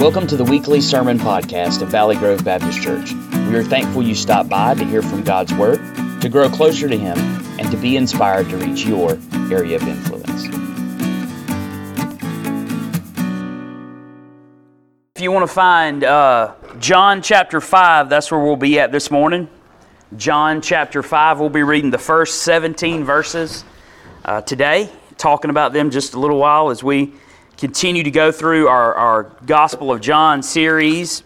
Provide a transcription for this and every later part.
Welcome to the weekly sermon podcast of Valley Grove Baptist Church. We are thankful you stopped by to hear from God's Word, to grow closer to Him, and to be inspired to reach your area of influence. If you want to find John chapter 5, that's where we'll be at this morning. John chapter 5, we'll be reading the first 17 verses today, talking about them just a little while as we continue to go through our Gospel of John series.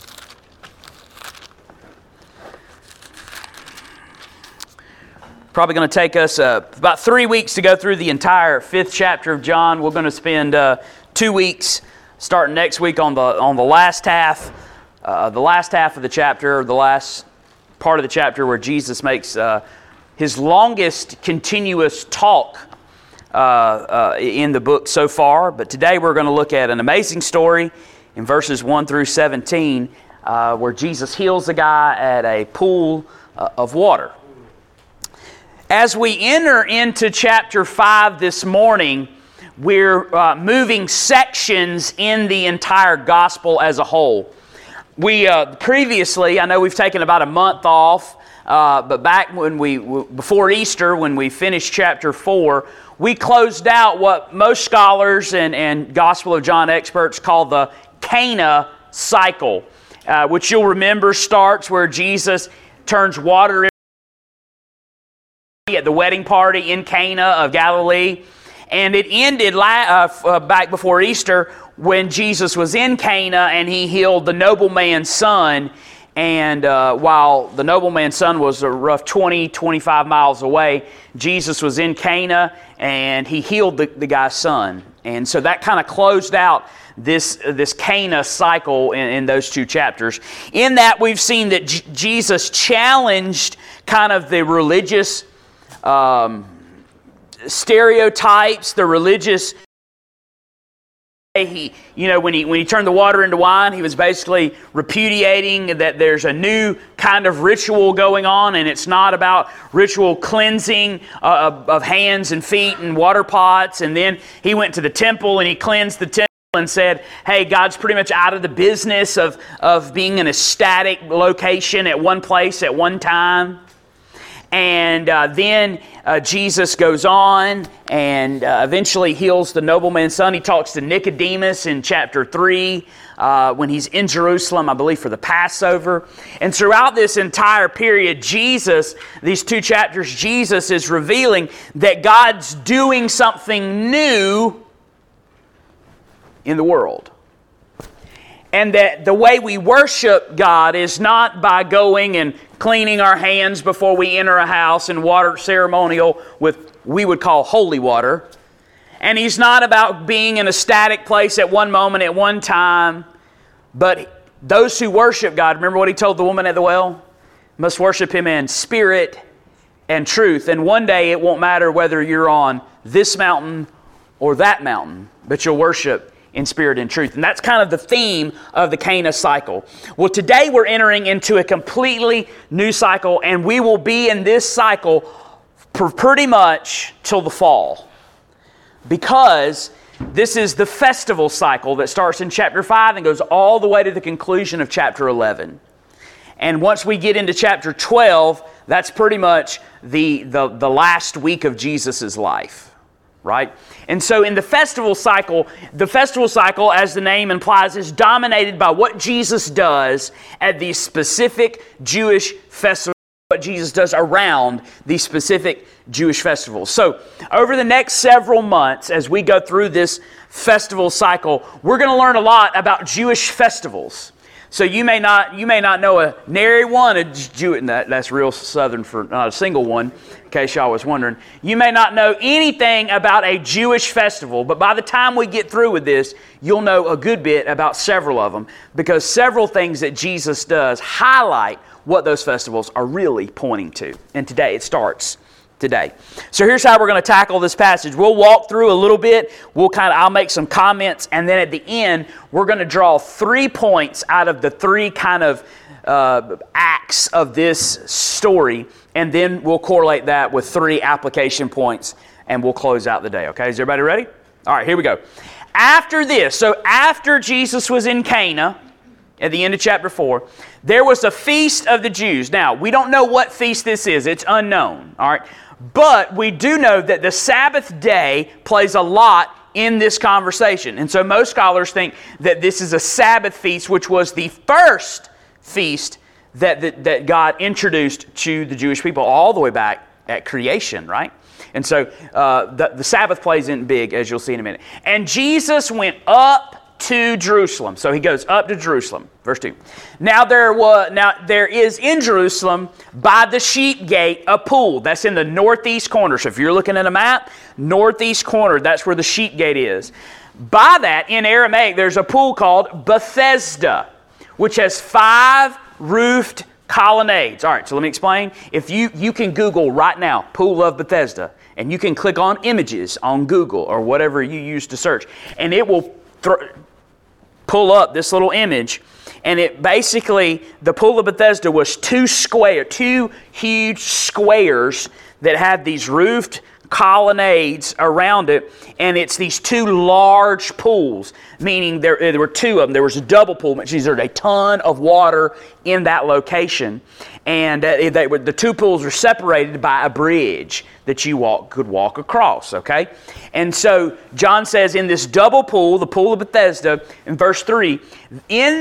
Probably going to take us about 3 weeks to go through the entire 5th chapter of John. We're going to spend 2 weeks starting next week on the last half of the chapter, the last part of the chapter where Jesus makes his longest continuous talk in the book so far. But today we're going to look at an amazing story in verses 1 through 17 where Jesus heals a guy at a pool of water. As we enter into chapter 5 this morning, we're moving sections in the entire gospel as a whole. We previously, I know we've taken about a month off, but back when before Easter, when we finished chapter 4, we closed out what most scholars and Gospel of John experts call the Cana cycle, which you'll remember starts where Jesus turns water at the wedding party in Cana of Galilee. And it ended back before Easter when Jesus was in Cana and he healed the nobleman's son. And while the nobleman's son was a rough 25 miles away, Jesus was in Cana and he healed the guy's son. And so that kind of closed out this Cana cycle in those 2 chapters. In that, we've seen that Jesus challenged kind of the religious stereotypes, the religious. When he turned the water into wine, he was basically repudiating that there's a new kind of ritual going on, and it's not about ritual cleansing of hands and feet and water pots. And then he went to the temple and he cleansed the temple and said, hey, God's pretty much out of the business of being in a static location at one place at one time. And then Jesus goes on and eventually heals the nobleman's son. He talks to Nicodemus in chapter 3 when he's in Jerusalem, I believe, for the Passover. And throughout this entire period, these 2 chapters, Jesus is revealing that God's doing something new in the world. And that the way we worship God is not by going and cleaning our hands before we enter a house and water ceremonial with we would call holy water. And He's not about being in a static place at one moment at one time. But those who worship God, remember what He told the woman at the well? Must worship Him in spirit and truth. And one day it won't matter whether you're on this mountain or that mountain, but you'll worship in spirit and truth. And that's kind of the theme of the Cana cycle. Well, today we're entering into a completely new cycle, and we will be in this cycle for pretty much till the fall. Because this is the festival cycle that starts in chapter 5 and goes all the way to the conclusion of chapter 11. And once we get into chapter 12, that's pretty much the last week of Jesus' life. Right? And so in the festival cycle, as the name implies, is dominated by what Jesus does at these specific Jewish festivals, what Jesus does around these specific Jewish festivals. So over the next several months, as we go through this festival cycle, we're going to learn a lot about Jewish festivals. So you may not know a nary one of Jewish, that's real Southern for not a single one, in case y'all was wondering. You may not know anything about a Jewish festival, but by the time we get through with this, you'll know a good bit about several of them, because several things that Jesus does highlight what those festivals are really pointing to. And today it starts today. So here's how we're going to tackle this passage. We'll walk through a little bit. I'll make some comments, and then at the end, we're going to draw 3 points out of the 3 kind of acts of this story, and then we'll correlate that with 3 application points, and we'll close out the day. Okay, is everybody ready? All right, here we go. After this, so after Jesus was in Cana, at the end of chapter 4, there was a feast of the Jews. Now, we don't know what feast this is. It's unknown, all right? But we do know that the Sabbath day plays a lot in this conversation. And so most scholars think that this is a Sabbath feast, which was the first feast that God introduced to the Jewish people all the way back at creation, right? And so the Sabbath plays in big, as you'll see in a minute. And Jesus went up to Jerusalem. So he goes up to Jerusalem. Verse 2. Now there is in Jerusalem by the sheep gate a pool. That's in the northeast corner. So if you're looking at a map, northeast corner, that's where the sheep gate is. By that, in Aramaic, there's a pool called Bethesda, which has 5 roofed colonnades. All right, so let me explain. If you can Google right now, Pool of Bethesda, and you can click on images on Google or whatever you use to search, and it will pull up this little image, and it basically, the Pool of Bethesda was 2 huge squares that had these roofed colonnades around it, and it's these 2 large pools, meaning there were 2 of them. There was a double pool, which means there's a ton of water in that location, and the 2 pools were separated by a bridge that you could walk across, okay? And so John says in this double pool, the Pool of Bethesda, in verse 3, in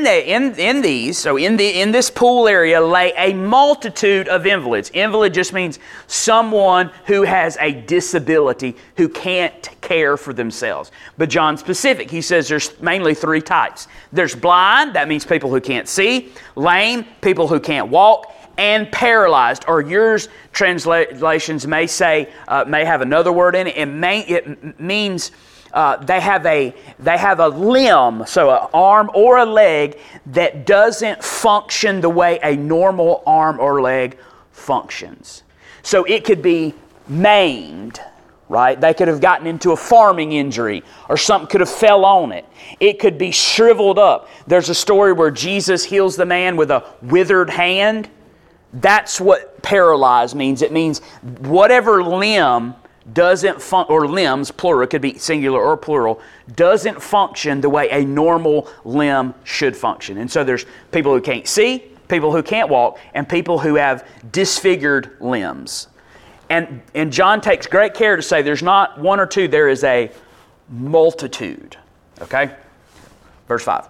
this pool area lay a multitude of invalids. Invalid just means someone who has a disability, who can't care for themselves. But John's specific. He says there's mainly 3 types. There's blind, that means people who can't see, lame, people who can't walk, and paralyzed, or yours translations may say, may have another word in it. It means they have a limb, so an arm or a leg that doesn't function the way a normal arm or leg functions. So it could be maimed, right? They could have gotten into a farming injury, or something could have fell on it. It could be shriveled up. There's a story where Jesus heals the man with a withered hand. That's what paralyzed means. It means whatever limb doesn't function, or limbs, plural, it could be singular or plural, doesn't function the way a normal limb should function. And so there's people who can't see, people who can't walk, and people who have disfigured limbs. And John takes great care to say there's not 1 or 2, there is a multitude. Okay? Verse 5.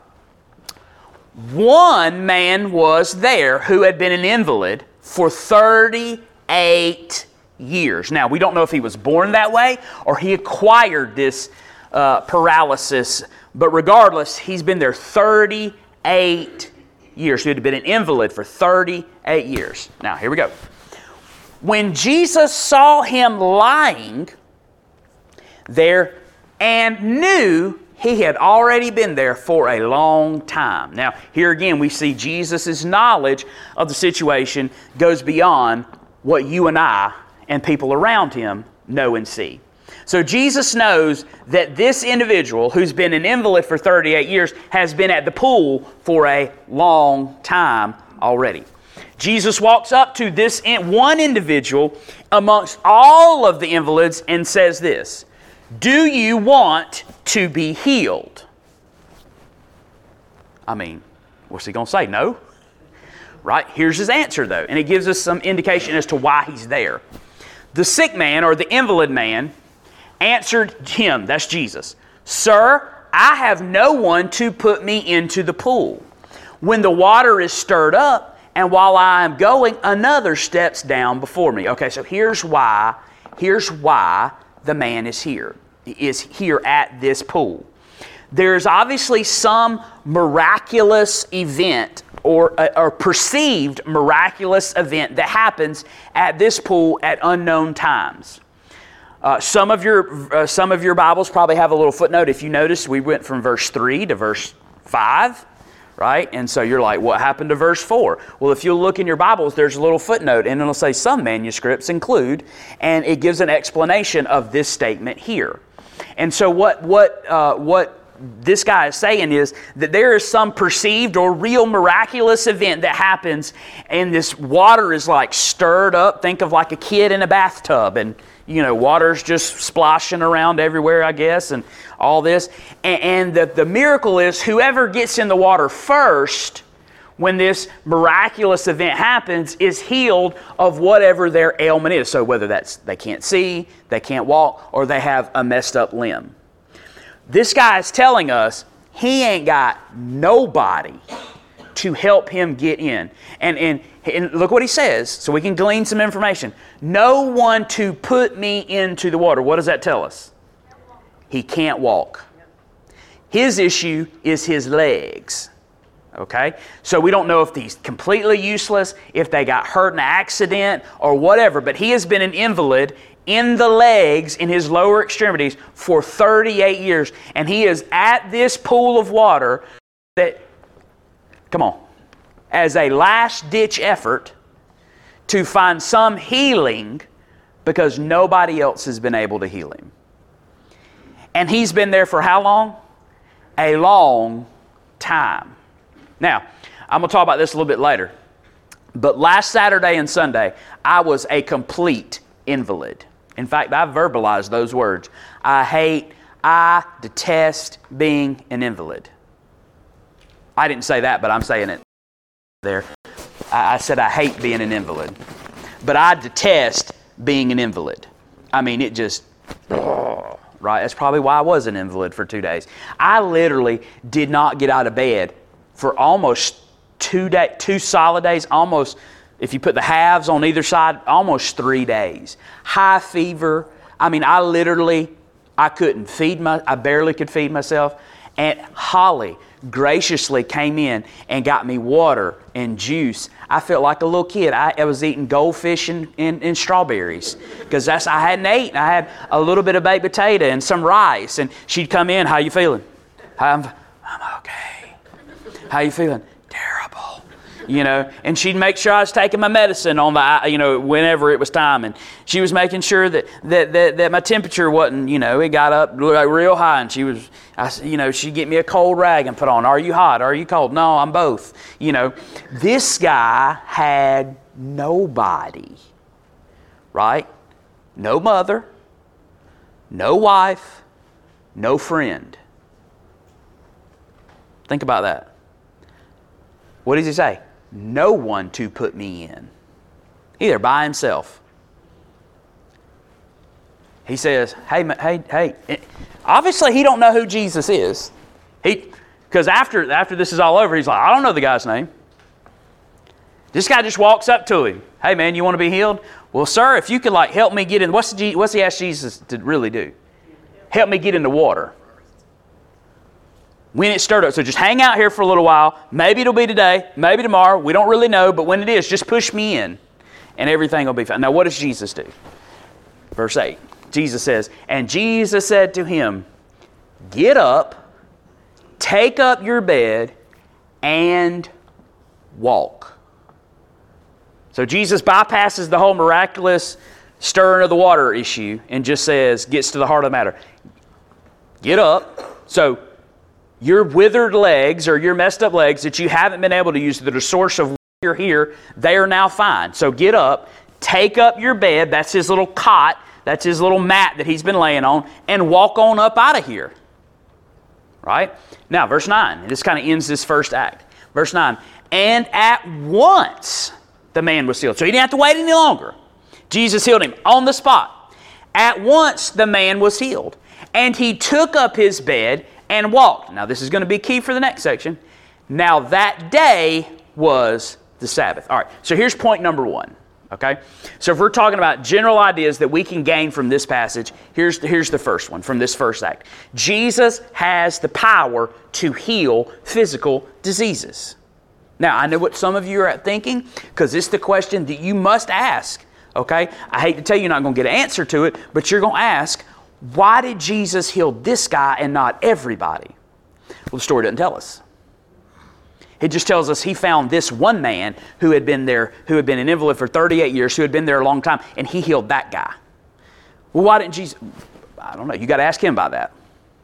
One man was there who had been an invalid for 38 years. Now, we don't know if he was born that way or he acquired this paralysis, but regardless, he's been there 38 years. He had been an invalid for 38 years. Now, here we go. When Jesus saw him lying there and knew he had already been there for a long time. Now, here again, we see Jesus' knowledge of the situation goes beyond what you and I and people around him know and see. So Jesus knows that this individual who's been an invalid for 38 years has been at the pool for a long time already. Jesus walks up to this one individual amongst all of the invalids and says this, "Do you want to be healed?" I mean, what's he going to say? No? Right? Here's his answer, though, and it gives us some indication as to why he's there. The sick man, or the invalid man, answered him, that's Jesus, "Sir, I have no one to put me into the pool. When the water is stirred up, and while I am going, another steps down before me." Okay, so here's why the man is here at this pool. There's obviously some miraculous event or perceived miraculous event that happens at this pool at unknown times. Some of your Bibles probably have a little footnote. If you notice, we went from verse 3 to verse 5. Right? And so you're like, what happened to verse 4? Well, if you look in your Bibles, there's a little footnote, and it'll say some manuscripts include, and it gives an explanation of this statement here. And so what this guy is saying is that there is some perceived or real miraculous event that happens, and this water is like stirred up. Think of like a kid in a bathtub, and water's just splashing around everywhere, I guess, and all this. And the miracle is whoever gets in the water first when this miraculous event happens is healed of whatever their ailment is. So whether that's they can't see, they can't walk, or they have a messed up limb. This guy is telling us he ain't got nobody to help him get in. And look what he says, so we can glean some information. No one to put me into the water. What does that tell us? He can't walk. His issue is his legs. Okay? So we don't know if he's completely useless, if they got hurt in an accident, or whatever. But he has been an invalid in the legs, in his lower extremities, for 38 years. And he is at this pool of water that, come on, as a last-ditch effort to find some healing because nobody else has been able to heal him. And he's been there for how long? A long time. Now, I'm going to talk about this a little bit later. But last Saturday and Sunday, I was a complete invalid. In fact, I verbalized those words. I detest being an invalid. I didn't say that, but I'm saying it there. I said I hate being an invalid. But I detest being an invalid. I mean, it just, right? That's probably why I was an invalid for 2 days. I literally did not get out of bed for almost 2 solid days, almost, if you put the halves on either side, almost 3 days. High fever. I mean, I couldn't I barely could feed myself. And Holly graciously came in and got me water and juice. I felt like a little kid. I was eating goldfish and strawberries because I hadn't eaten. I had a little bit of baked potato and some rice. And she'd come in, how you feeling? I'm okay. How you feeling? Terrible. And she'd make sure I was taking my medicine on the, whenever it was time. And she was making sure that my temperature wasn't, it got up like real high. And she'd get me a cold rag and put on. Are you hot? Are you cold? No, I'm both. This guy had nobody, right? No mother, no wife, no friend. Think about that. What does he say? No one to put me in. Either by himself. He says, hey. Obviously, he don't know who Jesus is. Because after this is all over, he's like, I don't know the guy's name. This guy just walks up to him. Hey, man, you want to be healed? Well, sir, if you could help me get in. What's he asked Jesus to really do? Help me get in the water. When it stirred up. So just hang out here for a little while. Maybe it'll be today. Maybe tomorrow. We don't really know. But when it is, just push me in. And everything will be fine. Now, what does Jesus do? Verse 8. Jesus says, and Jesus said to him, get up, take up your bed, and walk. So Jesus bypasses the whole miraculous stirring of the water issue and just gets to the heart of the matter. Get up. So your withered legs or your messed up legs that you haven't been able to use to the source of why you're here, they are now fine. So get up, take up your bed, that's his little cot, that's his little mat that he's been laying on, and walk on up out of here. Right? Now, verse 9, this kind of ends this first act. Verse 9, and at once the man was healed. So he didn't have to wait any longer. Jesus healed him on the spot. At once the man was healed, and he took up his bed and walked. Now, this is going to be key for the next section. Now, that day was the Sabbath. All right, so here's point number 1. Okay? So if we're talking about general ideas that we can gain from this passage, here's the first one from this first act. Jesus has the power to heal physical diseases. Now, I know what some of you are thinking, because it's the question that you must ask. Okay? I hate to tell you you're not going to get an answer to it, but you're going to ask, why did Jesus heal this guy and not everybody? Well, the story doesn't tell us. It just tells us he found this one man who had been an invalid for 38 years, who had been there a long time, and he healed that guy. Well, why didn't Jesus? I don't know. You got to ask him about that.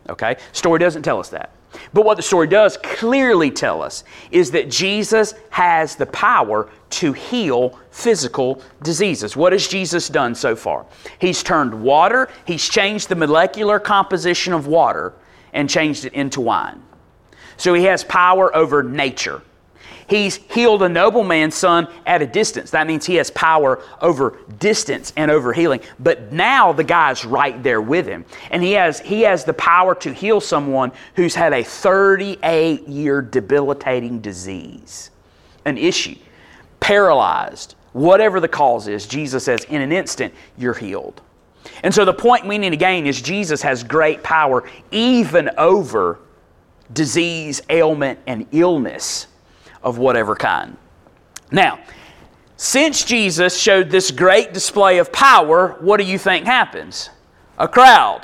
Okay? Story doesn't tell us that. But what the story does clearly tell us is that Jesus has the power to heal physical diseases. What has Jesus done so far? He's turned water, He's changed the molecular composition of water and changed it into wine. So He has power over nature. He's healed a nobleman's son at a distance. That means He has power over distance and over healing. But now the guy's right there with Him. And He has the power to heal someone who's had a 38-year debilitating disease, an issue, paralyzed, whatever the cause is. Jesus says, in an instant, you're healed. And so the point we need to gain is Jesus has great power even over disease, ailment, and illness of whatever kind. Now, since Jesus showed this great display of power, what do you think happens? A crowd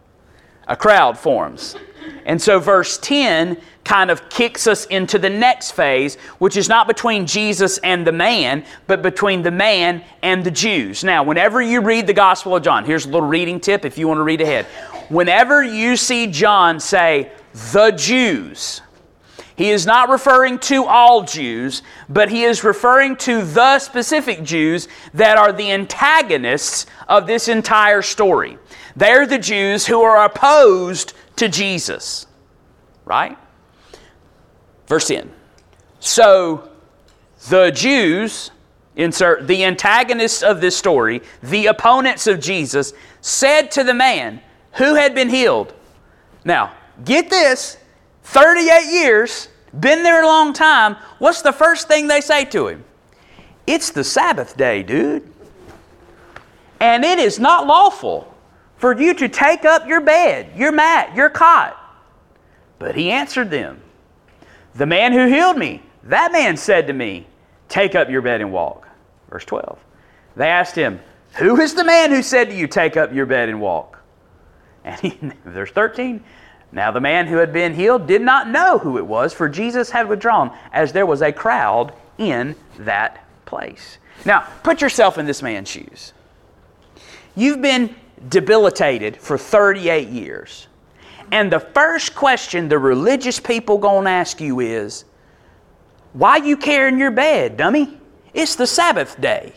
forms. And so verse 10 kind of kicks us into the next phase, which is not between Jesus and the man, but between the man and the Jews. Now, whenever you read the Gospel of John, here's a little reading tip if you want to read ahead. Whenever you see John say, the Jews, he is not referring to all Jews, but he is referring to the specific Jews that are the antagonists of this entire story. They're the Jews who are opposed to Jesus. Right? Verse 10. So the Jews, insert the antagonists of this story, the opponents of Jesus, said to the man who had been healed. Now, get this, 38 years, been there a long time. What's the first thing they say to him? It's the Sabbath day, dude. And it is not lawful for you to take up your bed, your mat, your cot. But he answered them, the man who healed me, that man said to me, take up your bed and walk. Verse 12. They asked him, who is the man who said to you, take up your bed and walk? And verse 13. Now the man who had been healed did not know who it was, for Jesus had withdrawn, as there was a crowd in that place. Now, put yourself in this man's shoes. You've been debilitated for 38 years. And the first question the religious people gonna ask you is, why you carrying your bed, dummy? It's the Sabbath day.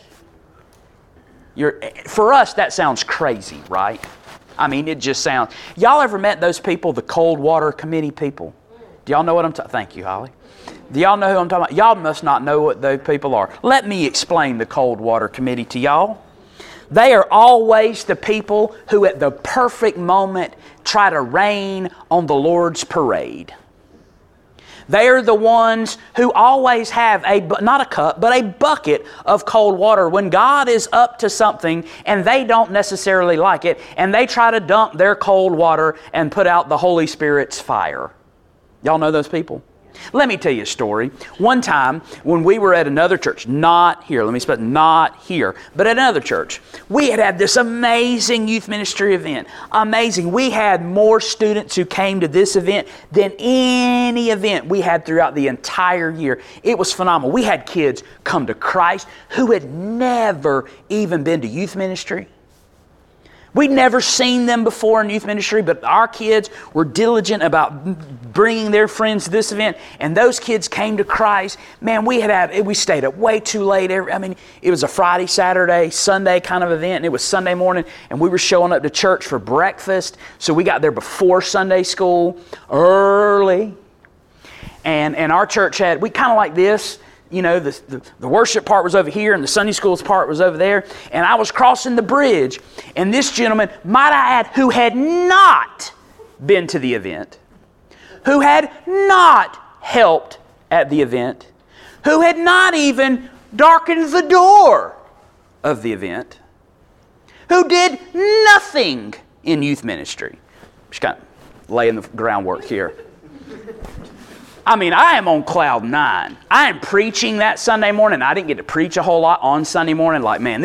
For us, that sounds crazy, right? I mean, it just sounds... Y'all ever met those people, the Cold Water Committee people? Do y'all know what I'm talking... Thank you, Holly. Do y'all know who I'm talking about? Y'all must not know what those people are. Let me explain the Cold Water Committee to y'all. They are always the people who at the perfect moment try to rain on the Lord's parade. They are the ones who always have not a cup, but a bucket of cold water when God is up to something and they don't necessarily like it, and they try to dump their cold water and put out the Holy Spirit's fire. Y'all know those people? Let me tell you a story. One time when we were at another church, not here, not here, but at another church, we had this amazing youth ministry event. Amazing. We had more students who came to this event than any event we had throughout the entire year. It was phenomenal. We had kids come to Christ who had never even been to youth ministry. We'd never seen them before in youth ministry, but our kids were diligent about bringing their friends to this event, and those kids came to Christ. Man, we stayed up way too late. It was a Friday, Saturday, Sunday kind of event, and it was Sunday morning, and we were showing up to church for breakfast, so we got there before Sunday school, early, and our church we kind of like this. You know, the worship part was over here and the Sunday schools part was over there. And I was crossing the bridge. And this gentleman, might I add, who had not been to the event, who had not helped at the event, who had not even darkened the door of the event, who did nothing in youth ministry. Just kind of laying the groundwork here. I am on cloud 9. I am preaching that Sunday morning. I didn't get to preach a whole lot on Sunday morning.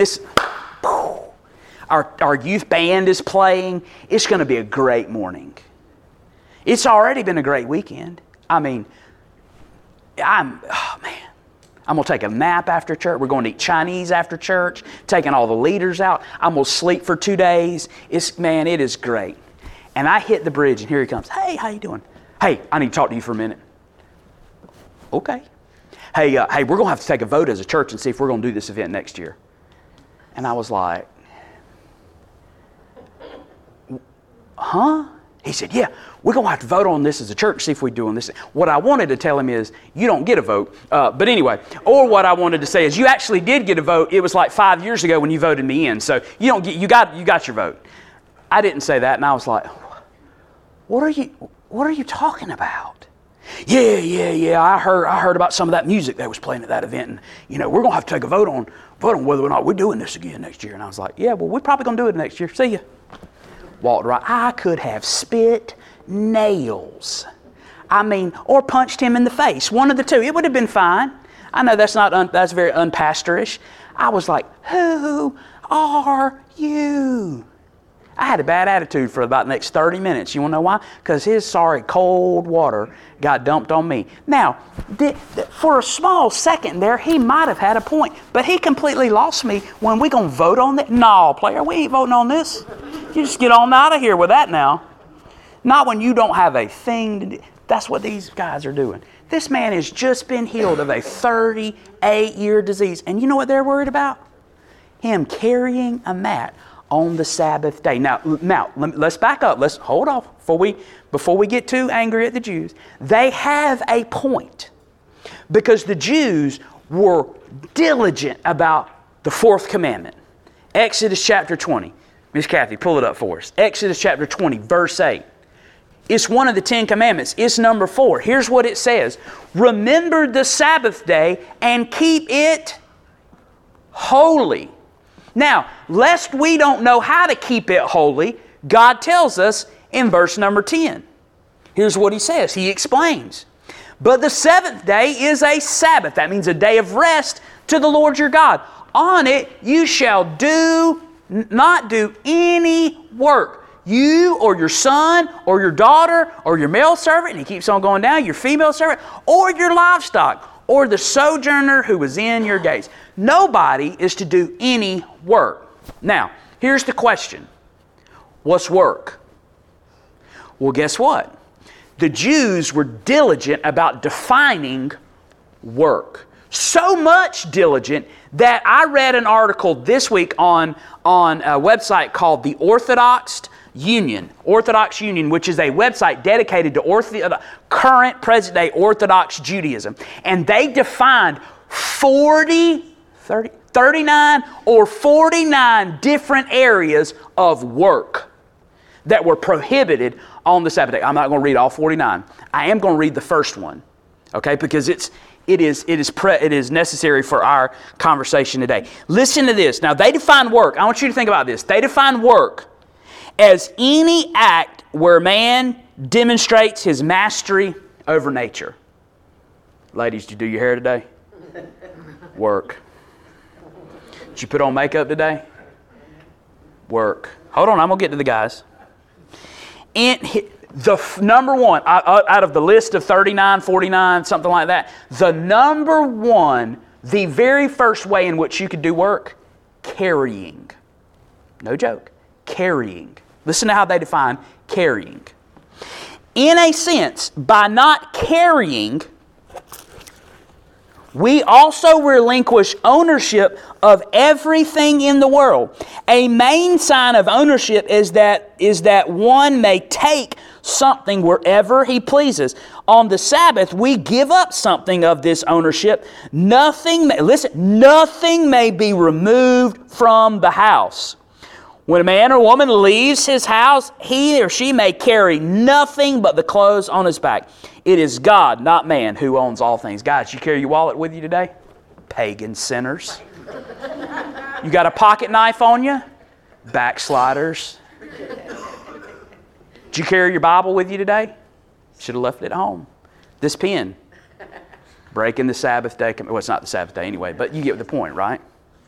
Our youth band is playing. It's going to be a great morning. It's already been a great weekend. I'm going to take a nap after church. We're going to eat Chinese after church, taking all the leaders out. I'm going to sleep for 2 days. It is great. And I hit the bridge, and here he comes. Hey, how you doing? Hey, I need to talk to you for a minute. Okay. Hey, we're going to have to take a vote as a church and see if we're going to do this event next year. And I was like, huh? He said, yeah, we're going to have to vote on this as a church, see if we're doing this. What I wanted to tell him is, you don't get a vote. But anyway, or what I wanted to say is, you actually did get a vote. It was like 5 years ago when you voted me in. So you got your vote. I didn't say that, and I was like, what are you talking about? Yeah. I heard about some of that music that was playing at that event, and we're going to have to take a vote on whether or not we're doing this again next year. And I was like, yeah, well, we're probably going to do it next year. See ya. Walked right. I could have spit nails. Or punched him in the face. One of the two. It would have been fine. I know that's very unpastorish. I was like, who are you? I had a bad attitude for about the next 30 minutes. You want to know why? Because his sorry cold water got dumped on me. Now, for a small second there, he might have had a point, but he completely lost me when we going to vote on that. No, player, we ain't voting on this. You just get on out of here with that now. Not when you don't have a thing to do. That's what these guys are doing. This man has just been healed of a 38-year disease. And you know what they're worried about? Him carrying a mat on the Sabbath day. Now, let's back up. Let's hold off before we get too angry at the Jews. They have a point, because the Jews were diligent about the fourth commandment. Exodus chapter 20. Miss Kathy, pull it up for us. Exodus chapter 20, verse 8. It's one of the 10 commandments. It's number 4. Here's what it says. Remember the Sabbath day and keep it holy. Now, lest we don't know how to keep it holy, God tells us in verse number 10. Here's what He says. He explains. But the seventh day is a Sabbath. That means a day of rest to the Lord your God. On it you shall not do any work. You or your son or your daughter or your male servant, and he keeps on going down, your female servant, or your livestock, or the sojourner who was in your gates. Nobody is to do any work. Now, here's the question. What's work? Well, guess what? The Jews were diligent about defining work. So much diligent that I read an article this week on a website called the Orthodox Union, which is a website dedicated to current present-day Orthodox Judaism. And they defined 39 or 49 different areas of work that were prohibited on the Sabbath day. I'm not going to read all 49. I am going to read the first one, okay? Because it is necessary for our conversation today. Listen to this. Now, they define work. I want you to think about this. They define work as any act where man demonstrates his mastery over nature. Ladies, did you do your hair today? Work. Did you put on makeup today? Work. Hold on, I'm going to get to the guys. The number one, out of the list of 39, 49, something like that, the number one, the very first way in which you could do work, carrying. No joke. Carrying. Listen to how they define carrying. In a sense, by not carrying, we also relinquish ownership of everything in the world. A main sign of ownership is that one may take something wherever he pleases. On the Sabbath, we give up something of this ownership. Nothing may be removed from the house. When a man or woman leaves his house, he or she may carry nothing but the clothes on his back. It is God, not man, who owns all things. Guys, you carry your wallet with you today? Pagan sinners. You got a pocket knife on you? Backsliders. Did you carry your Bible with you today? Should have left it at home. This pen. Breaking the Sabbath day. Well, it's not the Sabbath day anyway, but you get the point, right?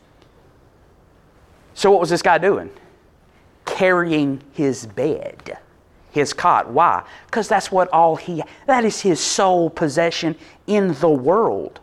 So what was this guy doing? Carrying his bed, his cot. Why? Because that's that is his sole possession in the world.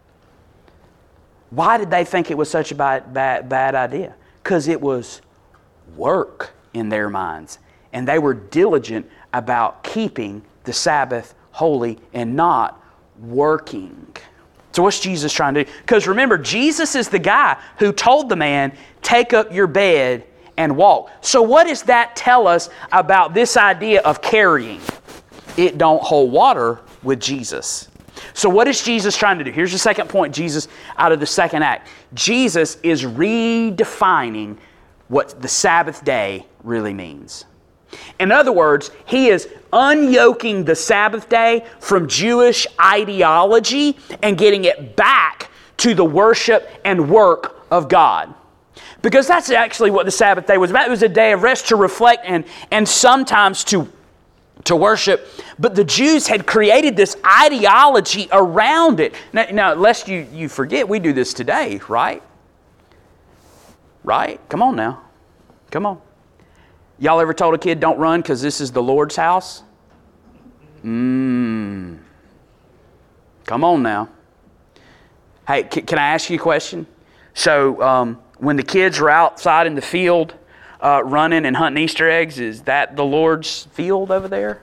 Why did they think it was such a bad idea? Because it was work in their minds. and they were diligent about keeping the Sabbath holy and not working. So what's Jesus trying to do? Because remember, Jesus is the guy who told the man, take up your bed and walk. So what does that tell us about this idea of carrying? It don't hold water with Jesus. So what is Jesus trying to do? Here's the second point, Jesus, out of the second act. Jesus is redefining what the Sabbath day really means. In other words, He is unyoking the Sabbath day from Jewish ideology and getting it back to the worship and work of God. Because that's actually what the Sabbath day was about. It was a day of rest to reflect and sometimes to worship. But the Jews had created this ideology around it. Now lest you forget, we do this today, right? Right? Come on now. Come on. Y'all ever told a kid, don't run because this is the Lord's house? Come on now. Hey, can I ask you a question? So, when the kids are outside in the field running and hunting Easter eggs, is that the Lord's field over there?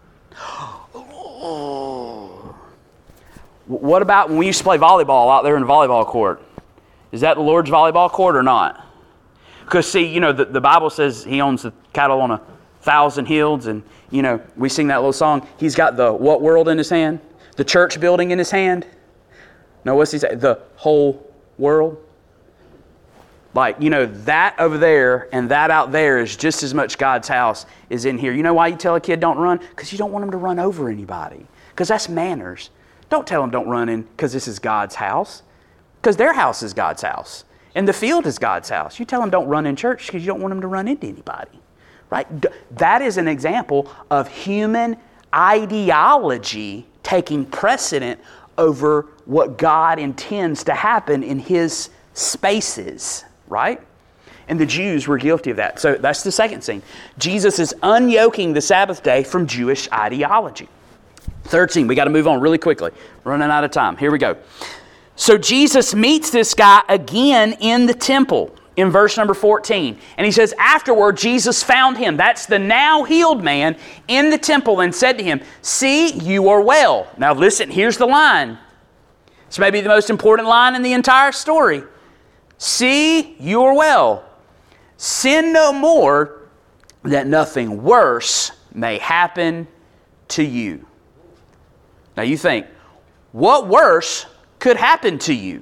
Oh. What about when we used to play volleyball out there in the volleyball court? Is that the Lord's volleyball court or not? Because see, the Bible says He owns the cattle on 1,000 hills, and we sing that little song. He's got the what world in His hand? The church building in His hand? No, what's He say? The whole world? Like, that over there and that out there is just as much God's house as in here. You know why you tell a kid don't run? Because you don't want them to run over anybody. Because that's manners. Don't tell them don't run in because this is God's house. Because their house is God's house. And the field is God's house. You tell them don't run in church because you don't want them to run into anybody. Right? That is an example of human ideology taking precedent over what God intends to happen in His spaces. Right? And the Jews were guilty of that. So that's the second scene. Jesus is unyoking the Sabbath day from Jewish ideology. Third scene, we got to move on really quickly. Running out of time. Here we go. So Jesus meets this guy again in the temple in verse number 14. And he says, afterward, Jesus found him, that's the now healed man, in the temple and said to him, see, you are well. Now listen, here's the line. It's maybe the most important line in the entire story. See, you are well. Sin no more, that nothing worse may happen to you. Now you think, what worse could happen to you?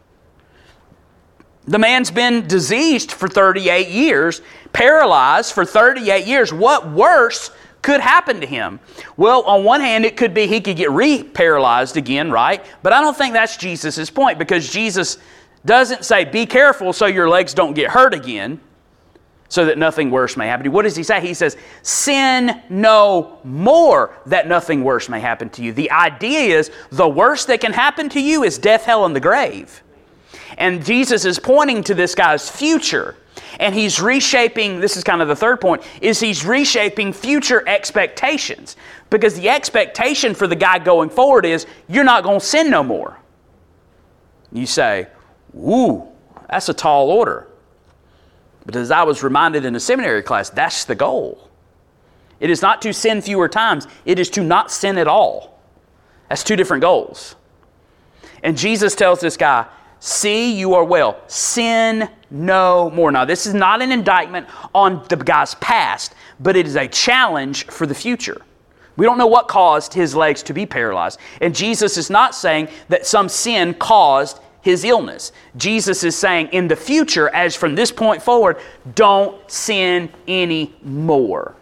The man's been diseased for 38 years, paralyzed for 38 years. What worse could happen to him? Well, on one hand, it could be he could get re-paralyzed again, right? But I don't think that's Jesus' point, because Jesus doesn't say, be careful so your legs don't get hurt again, so that nothing worse may happen to you. What does He say? He says, sin no more, that nothing worse may happen to you. The idea is the worst that can happen to you is death, hell, and the grave. And Jesus is pointing to this guy's future. And He's reshaping, this is kind of the third point, is He's reshaping future expectations. Because the expectation for the guy going forward is, you're not going to sin no more. You say, ooh, that's a tall order. But as I was reminded in a seminary class, that's the goal. It is not to sin fewer times. It is to not sin at all. That's two different goals. And Jesus tells this guy, see, you are well. Sin no more. Now, this is not an indictment on the guy's past, but it is a challenge for the future. We don't know what caused his legs to be paralyzed. And Jesus is not saying that some sin caused his illness. Jesus is saying in the future, as from this point forward, don't sin anymore.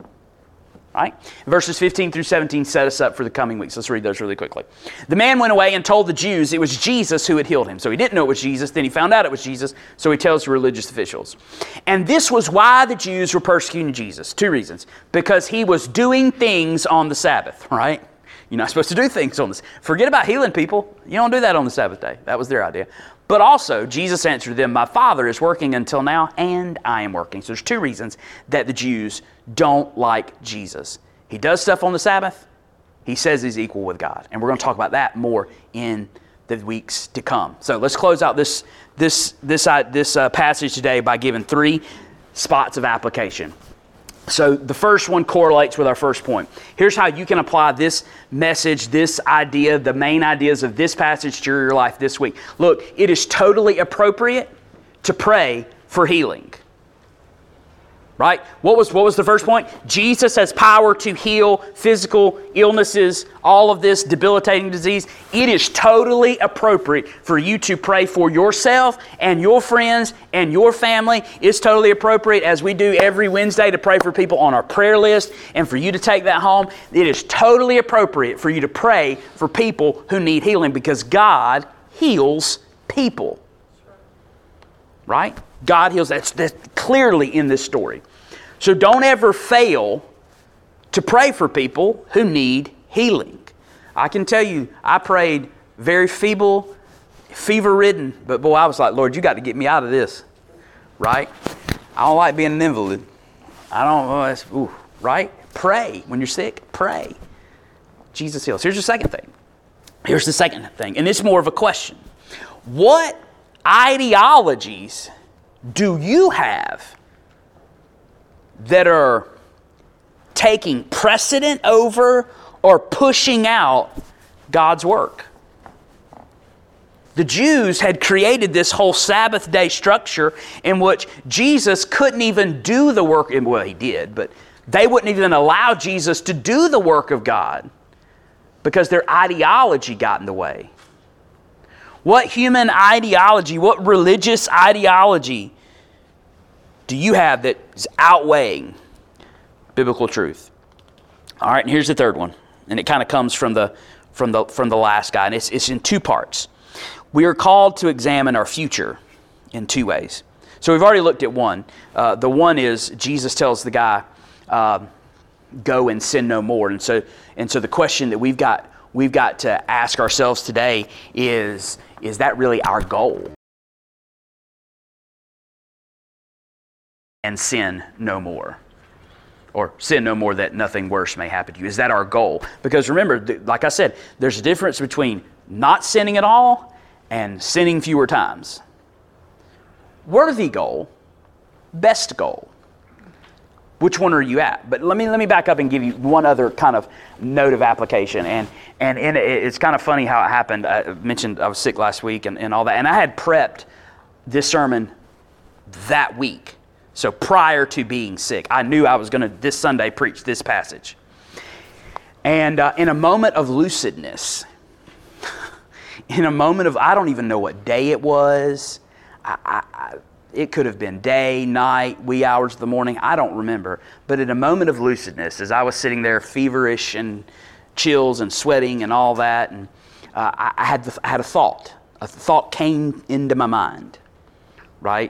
Right? Verses 15 through 17 set us up for the coming weeks. Let's read those really quickly. The man went away and told the Jews it was Jesus who had healed him. So he didn't know it was Jesus. Then he found out it was Jesus. So he tells the religious officials. And this was why the Jews were persecuting Jesus. Two reasons. Because he was doing things on the Sabbath. Right? You're not supposed to do things on this. Forget about healing people. You don't do that on the Sabbath day. That was their idea. But also, Jesus answered them, my Father is working until now, and I am working. So there's two reasons that the Jews don't like Jesus. He does stuff on the Sabbath. He says He's equal with God. And we're going to talk about that more in the weeks to come. So let's close out this passage today by giving three spots of application. So the first one correlates with our first point. Here's how you can apply this message, this idea, the main ideas of this passage to your life this week. Look, it is totally appropriate to pray for healing. Right? What was the first point? Jesus has power to heal physical illnesses, all of this debilitating disease. It is totally appropriate for you to pray for yourself and your friends and your family. It's totally appropriate, as we do every Wednesday, to pray for people on our prayer list and for you to take that home. It is totally appropriate for you to pray for people who need healing, because God heals people. Right? God heals. That's clearly in this story. So don't ever fail to pray for people who need healing. I can tell you, I prayed very feeble, fever-ridden, but boy, I was like, Lord, you got to get me out of this. Right? I don't like being an invalid. I don't, right? Pray. When you're sick, pray. Jesus heals. Here's the second thing. And it's more of a question. What ideologies do you have that are taking precedent over or pushing out God's work? The Jews had created this whole Sabbath day structure in which Jesus couldn't even do the work. Well, he did, but they wouldn't even allow Jesus to do the work of God because their ideology got in the way. What human ideology, what religious ideology do you have that is outweighing biblical truth? All right, and here's the third one, and it kind of comes from the last guy, and it's in two parts. We are called to examine our future in two ways. So we've already looked at one. The one is Jesus tells the guy, "Go and sin no more." And so the question that we've got to ask ourselves today is that really our goal? And sin no more. Or sin no more that nothing worse may happen to you. Is that our goal? Because remember, like I said, there's a difference between not sinning at all and sinning fewer times. Worthy goal, best goal. Which one are you at? But let me back up and give you one other kind of note of application. And it's kind of funny how it happened. I mentioned I was sick last week and all that. And I had prepped this sermon that week. So prior to being sick, I knew I was going to this Sunday preach this passage. And in a moment of lucidness, in a moment of, I don't even know what day it was. It could have been day, night, wee hours of the morning. I don't remember. But in a moment of lucidness, as I was sitting there feverish and chills and sweating and all that, and I had a thought. A thought came into my mind, right?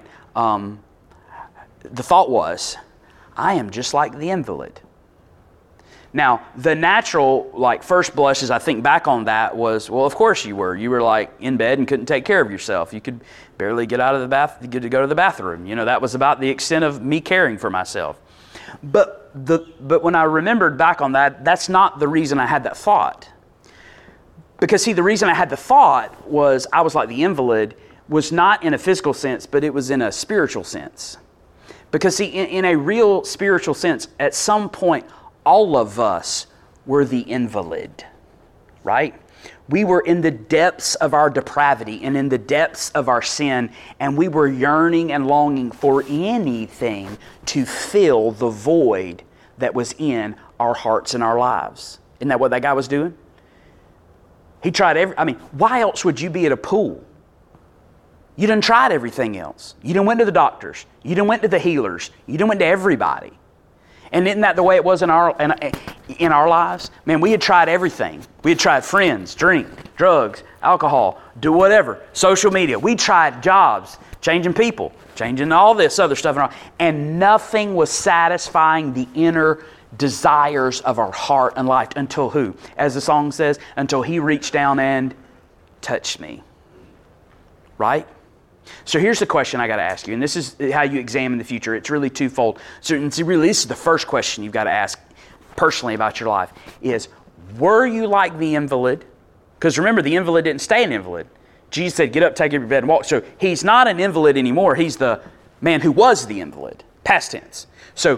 The thought was, I am just like the invalid. Now, the natural, first blush as I think back on that was, well, of course you were. You were in bed and couldn't take care of yourself. You could barely get out of the bath, to go to the bathroom. That was about the extent of me caring for myself. But when I remembered back on that, that's not the reason I had that thought. Because see, the reason I had the thought was I was like the invalid was not in a physical sense, but it was in a spiritual sense. Because see, in a real spiritual sense, at some point, all of us were the invalid, right? We were in the depths of our depravity and in the depths of our sin, and we were yearning and longing for anything to fill the void that was in our hearts and our lives. Isn't that what that guy was doing? He tried why else would you be at a pool? You done tried everything else. You done went to the doctors. You done went to the healers. You done went to everybody. And isn't that the way it was in our lives? Man, we had tried everything. We had tried friends, drink, drugs, alcohol, do whatever, social media. We tried jobs, changing people, changing all this other stuff. And nothing was satisfying the inner desires of our heart and life until who? As the song says, until He reached down and touched me. Right? So here's the question I got to ask you, and this is how you examine the future. It's really twofold. So really, this is the first question you've got to ask personally about your life is, were you like the invalid? Because remember, the invalid didn't stay an invalid. Jesus said, get up, take up your bed, and walk. So he's not an invalid anymore. He's the man who was the invalid, past tense. So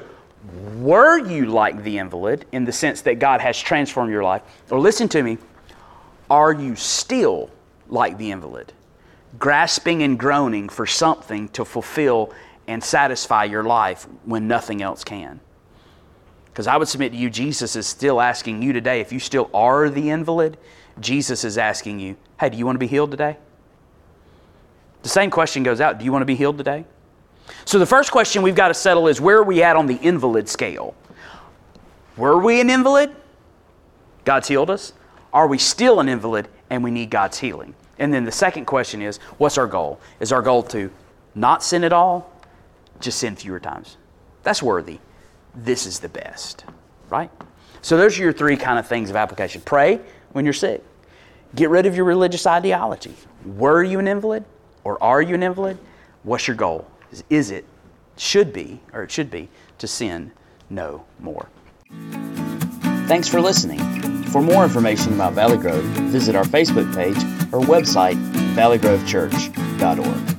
were you like the invalid in the sense that God has transformed your life? Or listen to me, are you still like the invalid, grasping and groaning for something to fulfill and satisfy your life when nothing else can? Because I would submit to you, Jesus is still asking you today, if you still are the invalid, Jesus is asking you, hey, do you want to be healed today? The same question goes out, do you want to be healed today? So the first question we've got to settle is, where are we at on the invalid scale? Were we an invalid? God's healed us. Are we still an invalid and we need God's healing? And then the second question is, what's our goal? Is our goal to not sin at all? Just sin fewer times. That's worthy. This is the best, right? So those are your three kind of things of application. Pray when you're sick. Get rid of your religious ideology. Were you an invalid or are you an invalid? What's your goal? It should be to sin no more. Thanks for listening. For more information about Valley Grove, visit our Facebook page or website, valleygrovechurch.org.